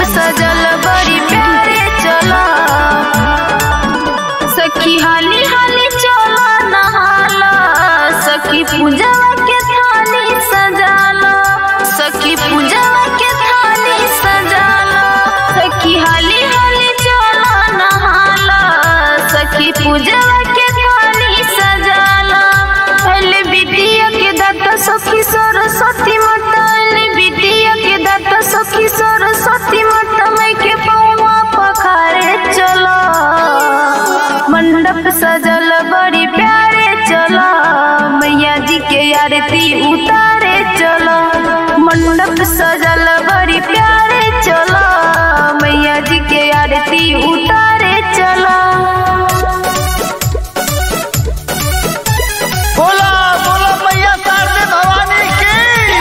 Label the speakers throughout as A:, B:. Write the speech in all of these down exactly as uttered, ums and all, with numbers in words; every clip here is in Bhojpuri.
A: सजल बड़ी प्यारे चला सखी हाली हाली चला नहाला सखी पूजवा के थाली सजाला सखी पूजवा के थाली सजाला सखी हाली हाली चला नहाला सखी पूजवा के थाली सजाला पहले विद्या के दाता सखी सरस्वती माता विद्या के दाता सखी सरस्वती माता मैं के पौवा पखारे चला मंडप सजल बड़ी प्यारे चला मैया जी के आरती उतारे चला मंडप सजल बड़ी प्यारे चला मैया जी के आरती उतारे चला।
B: बोला बोला मैया शारदे भवानी की।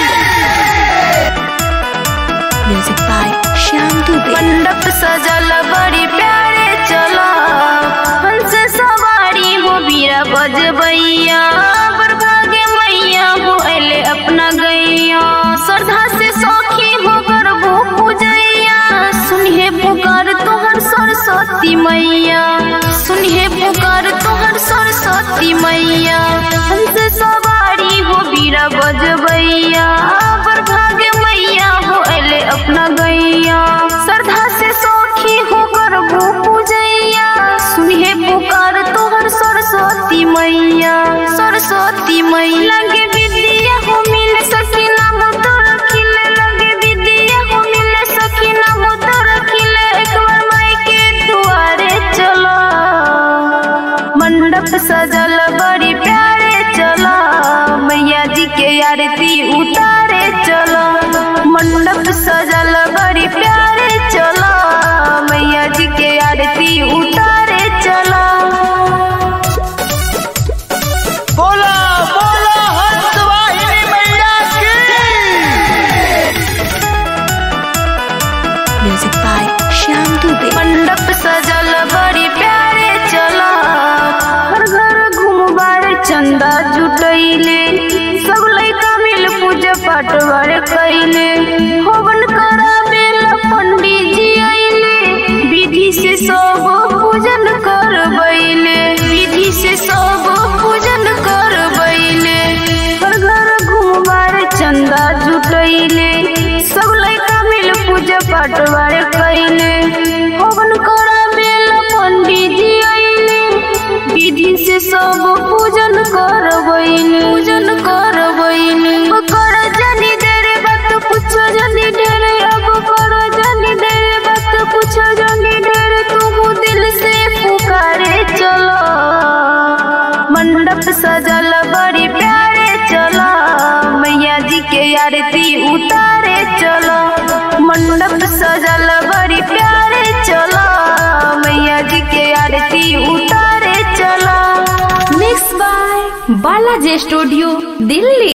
C: Music by Shyam Dubey.
A: मंडप सजल बड़ी प्यारे चला हंस सवारी हो बीरा बजबैया बरभागे मैया हो अले अपना गैया श्रद्धा से सौखी हो गरबो पूजैया सुनिए पुकार तोहर सरस्वती मैया सुनिए पुकार तोहर सरस्वती मैया हंस सवारी हो बीरा बजबैया बरभागे मैया हो अले अपना गैया श्रद्धा से सौखी हो गरबो पूजैया सुनिए पुकार तोहर सरस्वती मैया सरस्वती मैया लगे विद्या हो मिल सकी नाम तोर खिले लगे विद्या हो मिल सकी नाम तोर खिले एक बार माई के दुआरे चला मंडप सजल बड़ी प्यारे चला मैया जी के आरती उतारे चला मंडप सजल बड़ी प्यारे चला मैया जी के आरती उतारे चला।
B: बोला बोला हंस वाहिनी मैया की।
C: Music by Shyam Dubey.
A: मंडप सजल बड़ी प्यारे चला हर घर घूमबार चंदा जुटैले सब लइका मिल पूजा पाठ बारे कैले हवन कराबेल पंडित जी आइले विधि से सब पूजन करबैले विधि से सब पूजन करबैले हर घर घूमबार चंदा जुटैले सब लइका मिल पूजा पाठ बारे कैले हवन कराबेल पंडित जी आइले विधि से सब पूजन करबैले पूजन करबैले कर जनी देरे बात पूछो जनी देरे अब कर जनी देरे बात पूछो जनी देरे तू दिल से पुकारे चलो मंडप सजल बड़ी प्यारे चला मैया जी के आरती उतारे चलो मंडप सजल बड़ी प्यारे चला मैया जी के आरती उतारे चला। Mix by Balaji studio Delhi.